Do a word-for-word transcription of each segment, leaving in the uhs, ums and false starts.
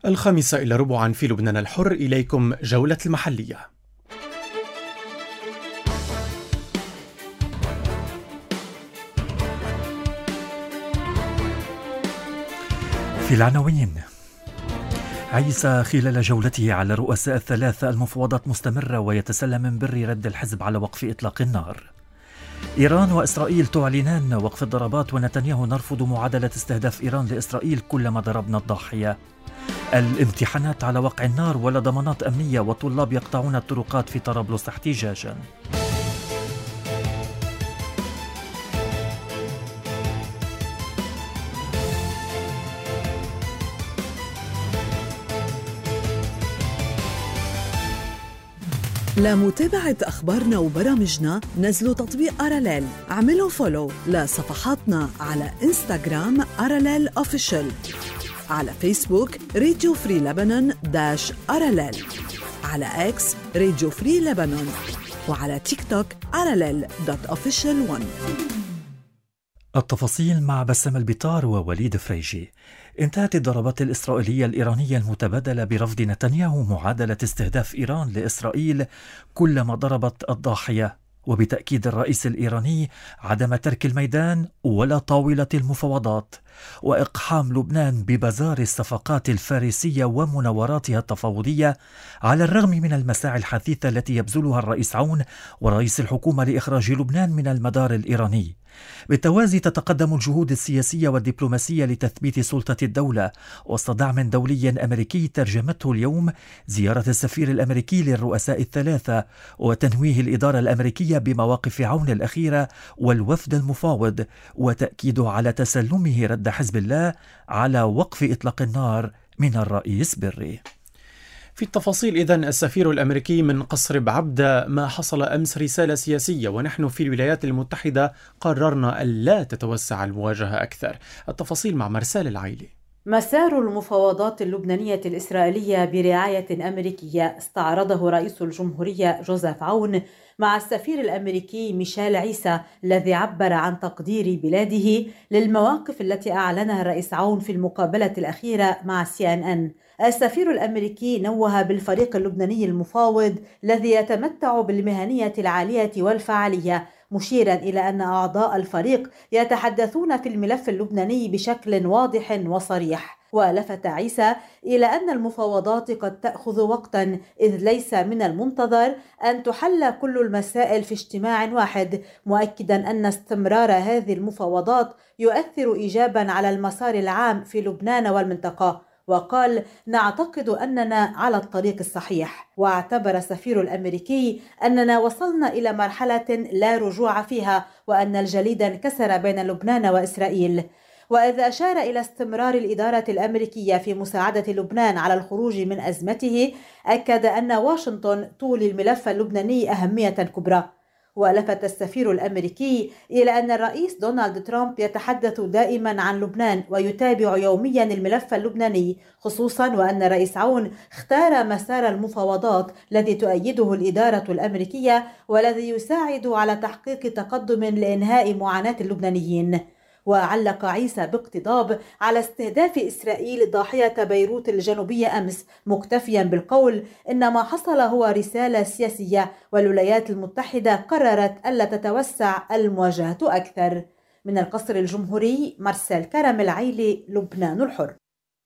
الخامسة إلى ربعا في لبنان الحر، إليكم جولة المحلية. في العناوين: عيسى خلال جولته على الرؤساء الثلاثة المفاوضات مستمرة ويتسلم من بر رد الحزب على وقف إطلاق النار. إيران وإسرائيل تعلنان وقف الضربات ونتنياهو نرفض معادلة استهداف إيران لإسرائيل كلما ضربنا الضاحية. الامتحانات على وقع النار ولا ضمانات أمنية والطلاب يقطعون الطرقات في طرابلس احتجاجا. لمتابعة أخبارنا وبرامجنا نزلوا تطبيق أراليل، اعملوا فولو لصفحاتنا على إنستغرام أراليل أوفيشال، على فيسبوك راديو فري لبنان داش أراليل، على إكس راديو فري لبنان، وعلى تيك توك أراليل دوت أوفيشال وان. التفاصيل مع بسام البطار ووليد فريجي. انتهت الضربات الإسرائيلية الإيرانية المتبادلة برفض نتنياهو معادلة استهداف إيران لإسرائيل كلما ضربت الضاحية، وبتأكيد الرئيس الإيراني عدم ترك الميدان ولا طاولة المفاوضات، وإقحام لبنان ببزار الصفقات الفارسية ومناوراتها التفاوضية على الرغم من المساعي الحثيثة التي يبذلها الرئيس عون ورئيس الحكومة لإخراج لبنان من المدار الإيراني. بالتوازي تتقدم الجهود السياسية والدبلوماسية لتثبيت سلطة الدولة وسط دعم دولي أمريكي ترجمته اليوم زيارة السفير الأمريكي للرؤساء الثلاثة وتنويه الإدارة الأمريكية بمواقف عون الأخيرة والوفد المفاوض، وتأكيده على تسلمه رد حزب الله على وقف إطلاق النار من الرئيس بري. في التفاصيل إذن السفير الأمريكي من قصر بعبدة: ما حصل أمس رسالة سياسية، ونحن في الولايات المتحدة قررنا ألا تتوسع المواجهة أكثر. التفاصيل مع مرسال العيلي. مسار المفاوضات اللبنانية الإسرائيلية برعاية أمريكية استعرضه رئيس الجمهورية جوزيف عون مع السفير الأمريكي ميشيل عيسى، الذي عبر عن تقدير بلاده للمواقف التي أعلنها الرئيس عون في المقابلة الأخيرة مع سي إن إن. السفير الأمريكي نوه بالفريق اللبناني المفاوض الذي يتمتع بالمهنية العالية والفعالية، مشيرا إلى أن أعضاء الفريق يتحدثون في الملف اللبناني بشكل واضح وصريح. ولفت عيسى إلى أن المفاوضات قد تأخذ وقتا، إذ ليس من المنتظر أن تحل كل المسائل في اجتماع واحد، مؤكدا أن استمرار هذه المفاوضات يؤثر إيجابا على المسار العام في لبنان والمنطقة. وقال: نعتقد أننا على الطريق الصحيح. واعتبر السفير الأمريكي أننا وصلنا إلى مرحلة لا رجوع فيها، وأن الجليد انكسر بين لبنان وإسرائيل. وإذا أشار إلى استمرار الإدارة الأمريكية في مساعدة لبنان على الخروج من أزمته، أكد أن واشنطن تولي الملف اللبناني أهمية كبرى. ولفت السفير الأمريكي إلى أن الرئيس دونالد ترامب يتحدث دائما عن لبنان ويتابع يوميا الملف اللبناني، خصوصا وأن الرئيس عون اختار مسار المفاوضات الذي تؤيده الإدارة الأمريكية والذي يساعد على تحقيق تقدم لإنهاء معاناة اللبنانيين. وعلق عيسى باقتضاب على استهداف إسرائيل ضاحية بيروت الجنوبية أمس، مكتفيا بالقول إن ما حصل هو رسالة سياسية، والولايات المتحدة قررت ألا تتوسع المواجهة أكثر. من القصر الجمهوري، مرسال كرم العيلي، لبنان الحر.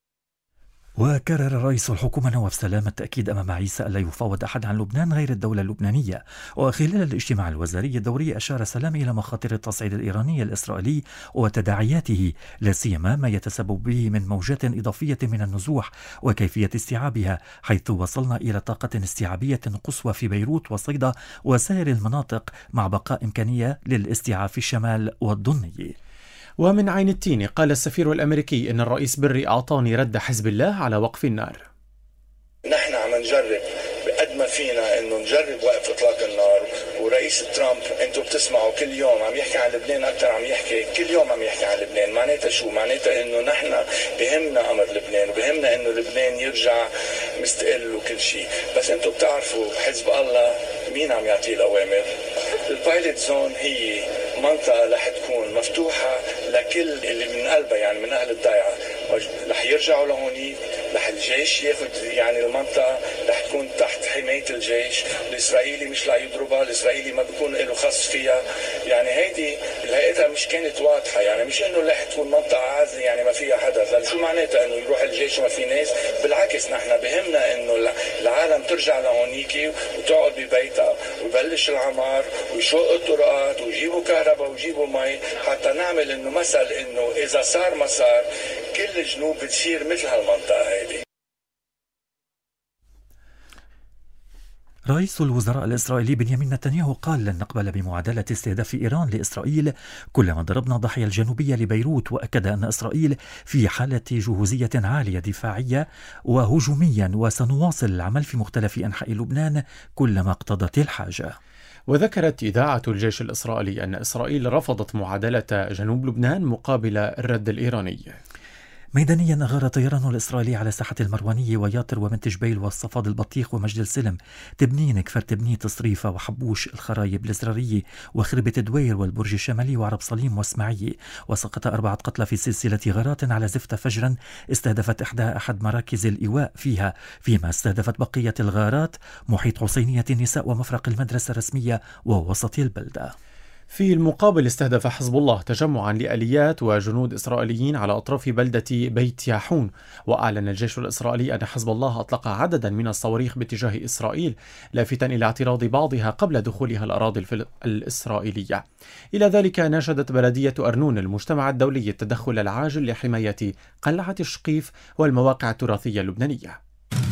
وكرر رئيس الحكومة نواف سلام التأكيد أمام عيسى ألا يفاوض أحد عن لبنان غير الدولة اللبنانية. وخلال الاجتماع الوزاري الدوري أشار سلام إلى مخاطر التصعيد الإيراني الإسرائيلي وتداعياته، لا سيما ما يتسبب به من موجات إضافية من النزوح وكيفية استيعابها، حيث وصلنا إلى طاقة استيعابية قصوى في بيروت وصيدا وسائر المناطق، مع بقاء إمكانية للاستيعاب في الشمال والضني. ومن عين التين قال السفير الأمريكي إن الرئيس بري أعطاني رد حزب الله على وقف النار. نحن عم نجرب بقد ما فينا إنه نجرب وقف إطلاق النار، ورئيس ترامب أنتم بتسمعوا كل يوم عم يحكي عن لبنان أكثر، عم يحكي كل يوم عم يحكي عن لبنان. معناتها شو؟ معناتها إنه نحن بهمنا أمر لبنان وبهمنا إنه لبنان يرجع مستقل وكل شيء، بس أنتم بتعرفوا حزب الله مين عم يعطيه الأوامر؟ البايلوت زون هي منطقة رح تكون مفتوحة لكل اللي من قلبها، يعني من أهل الضيعة. رح يرجعوا لهونيك، رح الجيش ياخد يعني المنطقة، رح تكون تحت حماية الجيش، الإسرائيلي مش رح يضربها، الإسرائيلي ما بيكون له خص فيها. يعني هيدي لقيتها مش كانت واضحة، يعني مش إنه رح تكون منطقة عازلة يعني ما فيها حدا. شو معناتها إنه يروح الجيش وما في ناس؟ بالعكس نحن بهمنا إنه العالم ترجع لهونيك وتقعد ببيتها ويبلش العمار ويشق الطرقات ويجيبوا كهرباء ويجيبوا مي، حتى نعمل إنه مثل إنه إذا صار ما صار كل الجنوب بتصير مثل هالمنطقة هيدي. رئيس الوزراء الإسرائيلي بنيامين نتنياهو قال لن نقبل بمعادلة استهداف إيران لإسرائيل كلما ضربنا الضاحية الجنوبية لبيروت، وأكد أن إسرائيل في حالة جهوزية عالية دفاعية وهجوميا، وسنواصل العمل في مختلف أنحاء لبنان كلما اقتضت الحاجة. وذكرت إذاعة الجيش الإسرائيلي أن إسرائيل رفضت معادلة جنوب لبنان مقابل الرد الإيراني. ميدانيا أغار الطيران الإسرائيلي على ساحة المروانية وياطر ومنتج بيل والصفاد البطيخ ومجد السلم، تبنين كفر تبنية تصريفة وحبوش الخرايب الإزرارية وخربة دوير والبرج الشمالي وعرب صليم واسماعية. وسقط أربعة قتلى في سلسلة غارات على زفتة فجرا استهدفت إحدى أحد مراكز الإيواء فيها، فيما استهدفت بقية الغارات محيط حسينية النساء ومفرق المدرسة الرسمية ووسط البلدة. في المقابل استهدف حزب الله تجمعا لآليات وجنود إسرائيليين على أطراف بلدة بيت ياحون. وأعلن الجيش الإسرائيلي أن حزب الله أطلق عددا من الصواريخ باتجاه إسرائيل، لافتا إلى اعتراض بعضها قبل دخولها الأراضي الإسرائيلية. إلى ذلك ناشدت بلدية أرنون المجتمع الدولي التدخل العاجل لحماية قلعة الشقيف والمواقع التراثية اللبنانية.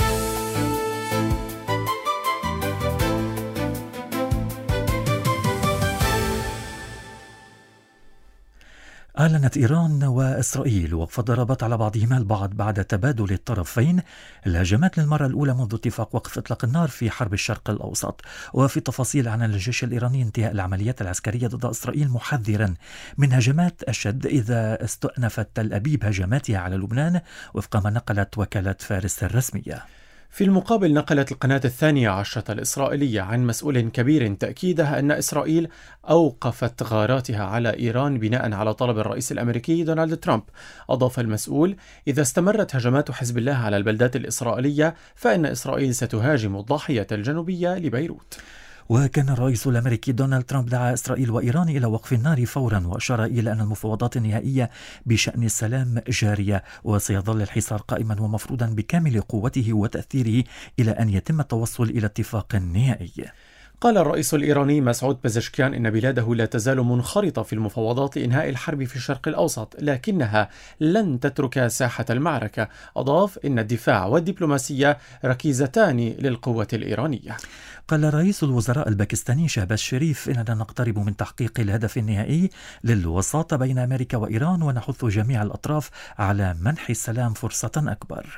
أعلنت إيران وإسرائيل وقف ضربات على بعضهما البعض بعد تبادل الطرفين الهجمات للمرة الأولى منذ اتفاق وقف إطلاق النار في حرب الشرق الأوسط. وفي التفاصيل أعلن الجيش الإيراني انتهاء العمليات العسكرية ضد إسرائيل، محذرا من هجمات أشد إذا استأنفت تل أبيب هجماتها على لبنان، وفق ما نقلت وكالة فارس الرسمية. في المقابل نقلت القناة الثانية عشرة الإسرائيلية عن مسؤول كبير تأكيدها أن إسرائيل أوقفت غاراتها على إيران بناء على طلب الرئيس الأمريكي دونالد ترامب. أضاف المسؤول: إذا استمرت هجمات حزب الله على البلدات الإسرائيلية فإن إسرائيل ستهاجم الضاحية الجنوبية لبيروت. وكان الرئيس الأمريكي دونالد ترامب دعا إسرائيل وإيران إلى وقف النار فورا، وأشار إلى أن المفاوضات النهائية بشأن السلام جارية، وسيظل الحصار قائما ومفروضا بكامل قوته وتأثيره إلى أن يتم التوصل إلى اتفاق نهائي. قال الرئيس الإيراني مسعود بزشكيان إن بلاده لا تزال منخرطة في المفاوضات لإنهاء الحرب في الشرق الأوسط، لكنها لن تترك ساحة المعركة. أضاف إن الدفاع والدبلوماسية ركيزتان للقوة الإيرانية. قال رئيس الوزراء الباكستاني شهباز شريف: إننا نقترب من تحقيق الهدف النهائي للوساطة بين أمريكا وإيران، ونحث جميع الأطراف على منح السلام فرصة أكبر.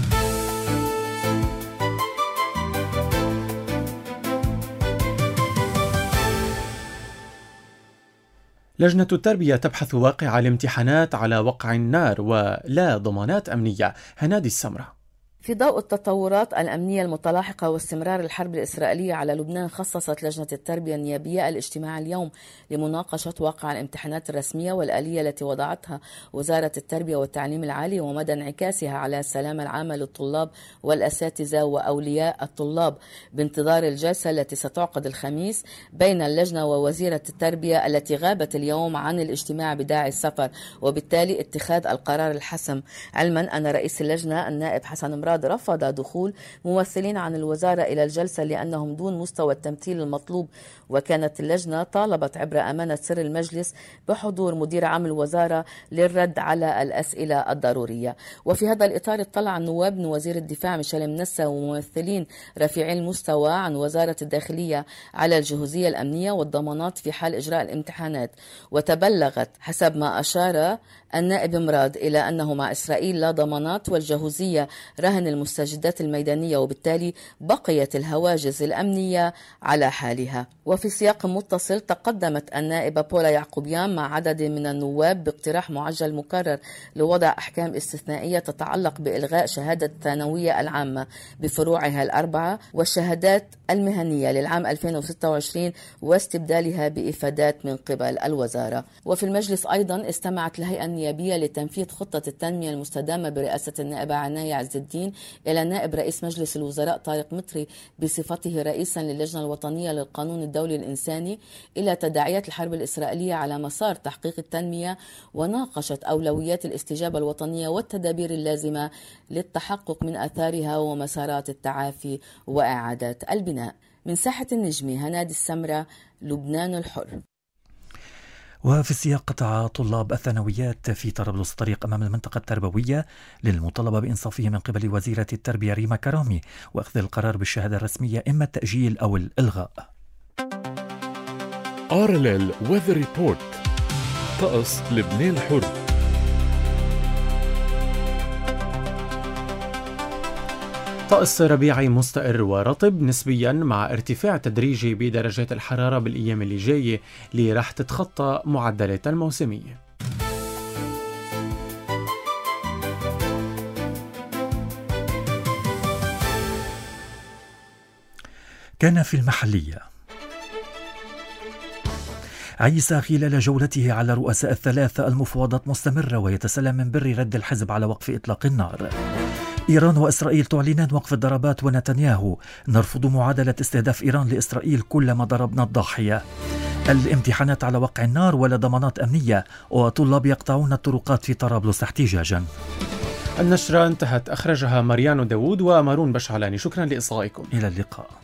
لجنة التربية تبحث واقع الامتحانات على وقع النار ولا ضمانات أمنية. هنادي السمرة. في ضوء التطورات الأمنية المتلاحقة واستمرار الحرب الإسرائيلية على لبنان، خصصت لجنة التربية النيابية الاجتماع اليوم لمناقشة واقع الامتحانات الرسمية والآلية التي وضعتها وزارة التربية والتعليم العالي ومدى انعكاسها على السلامة العامة للطلاب والأساتذة وأولياء الطلاب، بانتظار الجلسة التي ستعقد الخميس بين اللجنة ووزيرة التربية التي غابت اليوم عن الاجتماع بداعي السفر، وبالتالي اتخاذ القرار الحسم، علما أن رئيس اللجنة النائب حسن مراد رفض دخول ممثلين عن الوزارة إلى الجلسة لأنهم دون مستوى التمثيل المطلوب. وكانت اللجنة طالبت عبر أمانة سر المجلس بحضور مدير عام الوزارة للرد على الأسئلة الضرورية. وفي هذا الإطار اطلع النواب من وزير الدفاع ميشيل منسى وممثلين رفيعي المستوى عن وزارة الداخلية على الجهوزية الأمنية والضمانات في حال إجراء الامتحانات، وتبلغت حسب ما أشار النائب مراد إلى أنه مع إسرائيل لا ضمانات والجهوزية رهن ضمان المستجدات الميدانية، وبالتالي بقيت الهواجس الأمنية على حالها. وفي سياق متصل تقدمت النائبة بولا يعقوبيان مع عدد من النواب باقتراح معجل مكرر لوضع أحكام استثنائية تتعلق بإلغاء شهادة الثانوية العامة بفروعها الأربعة والشهادات المهنية للعام ألفين وستة وعشرين واستبدالها بإفادات من قبل الوزارة. وفي المجلس أيضا استمعت الهيئة النيابية لتنفيذ خطة التنمية المستدامة برئاسة النائبة عناية عز الدين إلى نائب رئيس مجلس الوزراء طارق مطري بصفته رئيسا للجنة الوطنية للقانون الدولي الإنساني إلى تداعيات الحرب الإسرائيلية على مسار تحقيق التنمية، وناقشت أولويات الاستجابة الوطنية والتدابير اللازمة للتحقق من آثارها ومسارات التعافي وإعادة البناء. من ساحة النجمة هنادي السمرة، لبنان الحر. وفي سياق قطع طلاب الثانويات في طرابلس الطريق أمام المنطقة التربوية للمطالبة بإنصافهم من قبل وزيرة التربية ريما كرامي وأخذ القرار بالشهادة الرسمية إما التأجيل أو الإلغاء. آرلل ويذر ريبورت، طقس لبنان الحر. طقس ربيعي مستقر ورطب نسبيا مع ارتفاع تدريجي بدرجات الحرارة بالأيام اللي جاية اللي راح تتخطى معدلات الموسمية. كان في المحلية عيسى خلال جولته على رؤساء الثلاثة المفاوضات مستمرة ويتسلم من بر رد الحزب على وقف إطلاق النار. إيران وإسرائيل تعلنان وقف الضربات ونتنياهو نرفض معادلة استهداف إيران لإسرائيل كلما ضربنا الضاحية. الامتحانات على وقع النار ولا ضمانات أمنية وطلاب يقطعون الطرقات في طرابلس احتجاجا. النشرة انتهت، أخرجها مريان داوود ومارون بشعلاني. شكرا لإصغائكم. إلى اللقاء.